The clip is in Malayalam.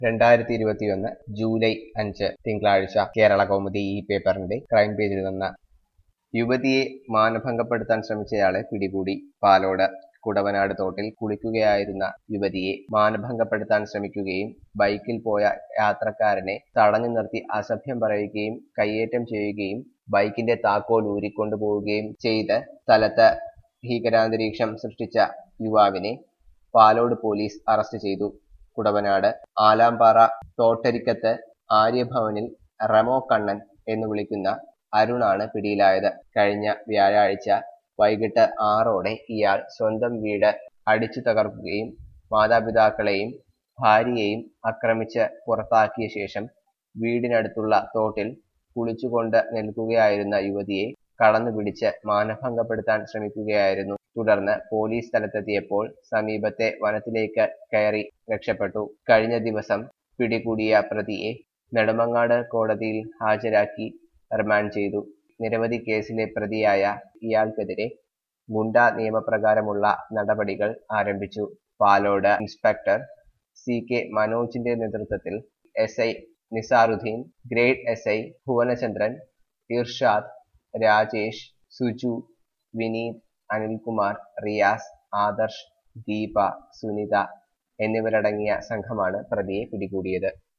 2021 ജൂലൈ 5 തിങ്കളാഴ്ച കേരള കൗമുദി ഈ പേപ്പറിന്റെ ക്രൈം പേജിൽ നിന്ന് യുവതിയെ മാനഭംഗപ്പെടുത്താൻ ശ്രമിച്ചയാളെ പിടികൂടി. പാലോട് കുടവനാട് തോട്ടിൽ കുളിക്കുകയായിരുന്ന യുവതിയെ മാനഭംഗപ്പെടുത്താൻ ശ്രമിക്കുകയും ബൈക്കിൽ പോയ യാത്രക്കാരനെ തടഞ്ഞു നിർത്തി അസഭ്യം പറയുകയും കയ്യേറ്റം ചെയ്യുകയും ബൈക്കിന്റെ താക്കോൽ ഊരിക്കൊണ്ടുപോവുകയും ചെയ്ത് സ്ഥലത്ത് ഭീകരാന്തരീക്ഷം സൃഷ്ടിച്ച യുവാവിനെ പാലോട് പോലീസ് അറസ്റ്റ് ചെയ്തു. കുടവനാട് ആലാമ്പാറ തോട്ടരിക്കത്ത് ആര്യഭവനിൽ റെമോ കണ്ണൻ എന്ന് വിളിക്കുന്ന അരുണാണ് പിടിയിലായത്. കഴിഞ്ഞ വ്യാഴാഴ്ച വൈകിട്ട് 6ഓടെ ഇയാൾ സ്വന്തം വീട് അടിച്ചു തകർക്കുകയും മാതാപിതാക്കളെയും ഭാര്യയെയും ആക്രമിച്ച് പുറത്താക്കിയ ശേഷം വീടിനടുത്തുള്ള തോട്ടിൽ കുളിച്ചുകൊണ്ട് നിൽക്കുകയായിരുന്ന യുവതിയെ കടന്നുപിടിച്ച് മാനഭംഗപ്പെടുത്താൻ ശ്രമിക്കുകയായിരുന്നു. തുടർന്ന് പോലീസ് സ്ഥലത്തെത്തിയപ്പോൾ സമീപത്തെ വനത്തിലേക്ക് കയറി രക്ഷപ്പെട്ടു. കഴിഞ്ഞ ദിവസം പിടികൂടിയ പ്രതിയെ നെടുമങ്ങാട് കോടതിയിൽ ഹാജരാക്കി റിമാൻഡ് ചെയ്തു. നിരവധി കേസിലെ പ്രതിയായ ഇയാൾക്കെതിരെ ഗുണ്ടാ നിയമപ്രകാരമുള്ള നടപടികൾ ആരംഭിച്ചു. പാലോട് ഇൻസ്പെക്ടർ CK മനോജിന്റെ നേതൃത്വത്തിൽ SI Nisaruddeen, grade SI Bhuvanachandran, Irshad, Rajesh, Suju, Vineeth, Anilkumar, Riyas, Adarsh, Deepa, Sunitha എന്നിവരടങ്ങിയ സംഘമാണ് പ്രതിയെ പിടികൂടിയത്.